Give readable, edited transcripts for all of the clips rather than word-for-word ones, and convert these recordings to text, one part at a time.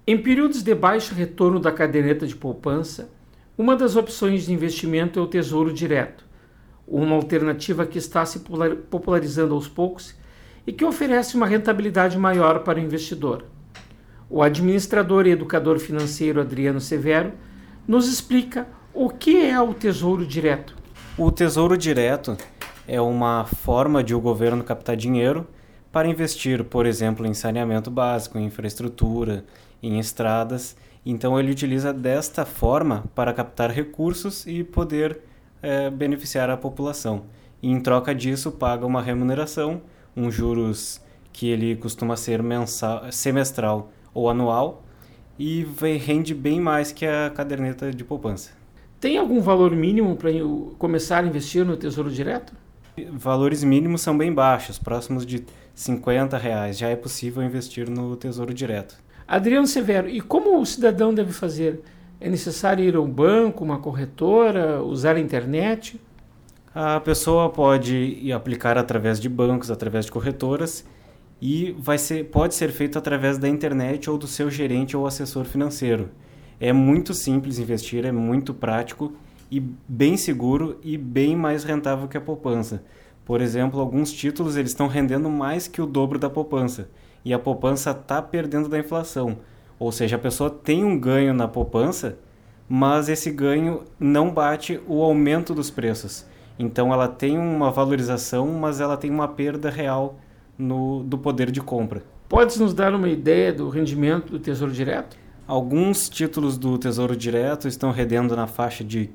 Em períodos de baixo retorno da caderneta de poupança, uma das opções de investimento é o Tesouro Direto, uma alternativa que está se popularizando aos poucos e que oferece uma rentabilidade maior para o investidor. O administrador e educador financeiro Adriano Severo nos explica o que é o Tesouro Direto. O Tesouro Direto é uma forma de o governo captar dinheiro para investir, por exemplo, em saneamento básico, em infraestrutura, em estradas. Então ele utiliza desta forma para captar recursos e poder beneficiar a população. E em troca disso paga uma remuneração, um juros que ele costuma ser semestral ou anual e rende bem mais que a caderneta de poupança. Tem algum valor mínimo para começar a investir no Tesouro Direto? Valores mínimos são bem baixos, próximos de R$50. Já é possível investir no Tesouro Direto. Adriano Severo, e como o cidadão deve fazer? É necessário ir a um banco, uma corretora, usar a internet? A pessoa pode aplicar através de bancos, através de corretoras e pode ser feito através da internet ou do seu gerente ou assessor financeiro. É muito simples investir, é muito prático e bem seguro e bem mais rentável que a poupança. Por exemplo, alguns títulos eles estão rendendo mais que o dobro da poupança e a poupança está perdendo da inflação. Ou seja, a pessoa tem um ganho na poupança, mas esse ganho não bate o aumento dos preços. Então ela tem uma valorização, mas ela tem uma perda real do poder de compra. Podes nos dar uma ideia do rendimento do Tesouro Direto? Alguns títulos do Tesouro Direto estão rendendo na faixa de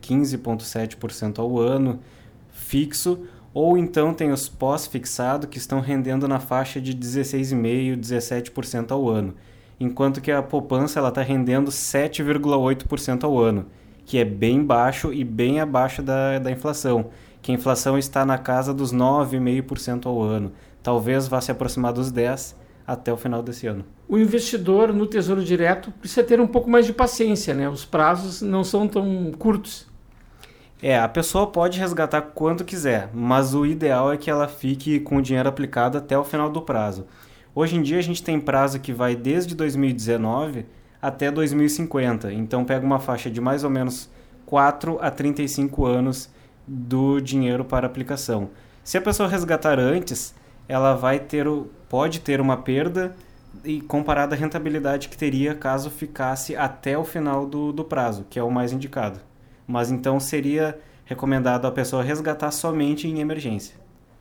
15,7% ao ano, fixo, ou então tem os pós-fixado que estão rendendo na faixa de 16,5%, 17% ao ano, enquanto que a poupança está rendendo 7,8% ao ano, que é bem baixo e bem abaixo da inflação, que a inflação está na casa dos 9,5% ao ano, talvez vá se aproximar dos 10% até o final desse ano. O investidor no Tesouro Direto precisa ter um pouco mais de paciência, né? Os prazos não são tão curtos. A pessoa pode resgatar quando quiser, mas o ideal é que ela fique com o dinheiro aplicado até o final do prazo. Hoje em dia a gente tem prazo que vai desde 2019 até 2050, então pega uma faixa de mais ou menos 4 a 35 anos do dinheiro para aplicação. Se a pessoa resgatar antes, ela pode ter uma perda e comparada à rentabilidade que teria caso ficasse até o final do prazo, que é o mais indicado. Mas então seria recomendado a pessoa resgatar somente em emergência.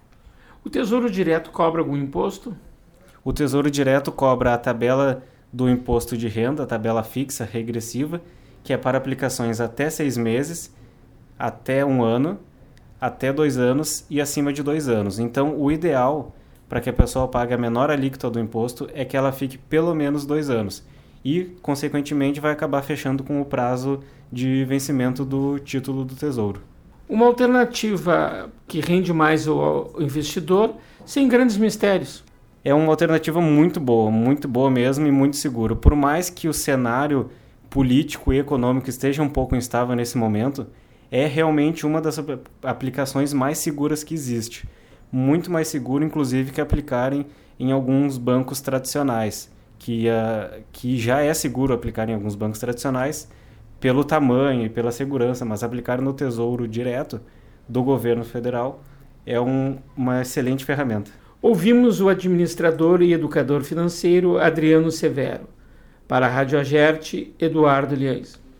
O Tesouro Direto cobra algum imposto? O Tesouro Direto cobra a tabela do imposto de renda, a tabela fixa regressiva, que é para aplicações até 6 meses, até 1 ano, até 2 anos e acima de 2 anos. Então, o ideal para que a pessoa pague a menor alíquota do imposto é que ela fique pelo menos 2 anos. E, consequentemente, vai acabar fechando com o prazo de vencimento do título do Tesouro. Uma alternativa que rende mais o investidor sem grandes mistérios. É uma alternativa muito boa mesmo e muito segura. Por mais que o cenário político e econômico esteja um pouco instável nesse momento, é realmente uma das aplicações mais seguras que existe. Muito mais seguro, inclusive, que aplicarem em alguns bancos tradicionais, que já é seguro aplicar em alguns bancos tradicionais pelo tamanho e pela segurança, mas aplicar no Tesouro Direto do governo federal é uma excelente ferramenta. Ouvimos o administrador e educador financeiro Adriano Severo. Para a Rádio Agerte, Eduardo Liães.